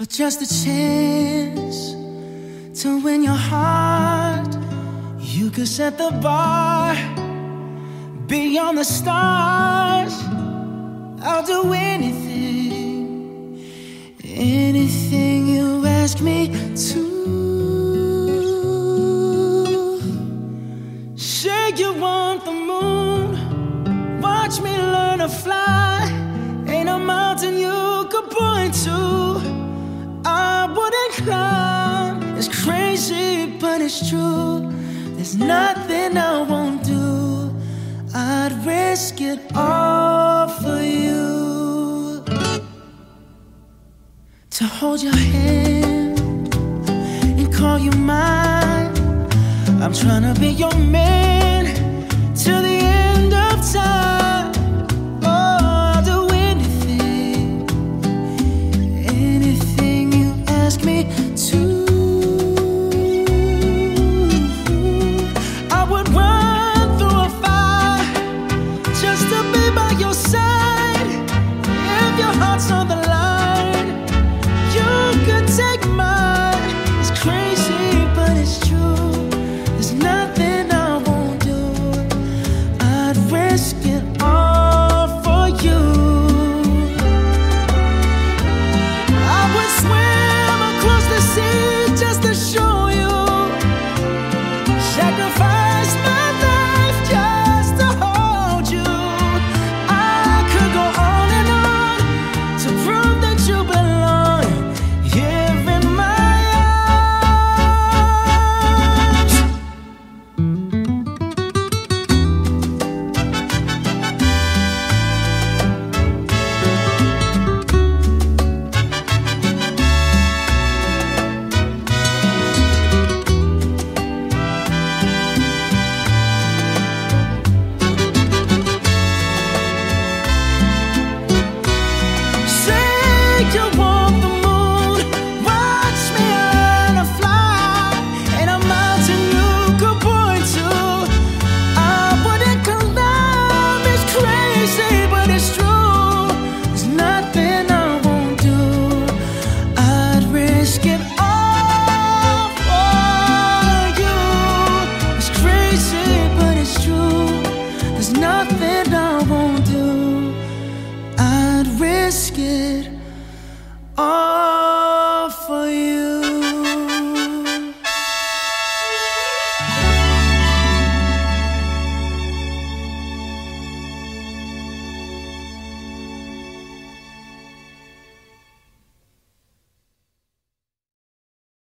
for just a chance to win your heart. You could set the bar beyond the stars. I'll do anything, anything you ask me to. Say you want the moon, watch me learn to fly. Ain't a mountain you could point to I wouldn't climb. It's crazy, but it's true. There's nothing I won't do. I'd risk it all for you. To hold your hand and call you mine. I'm tryna be your man.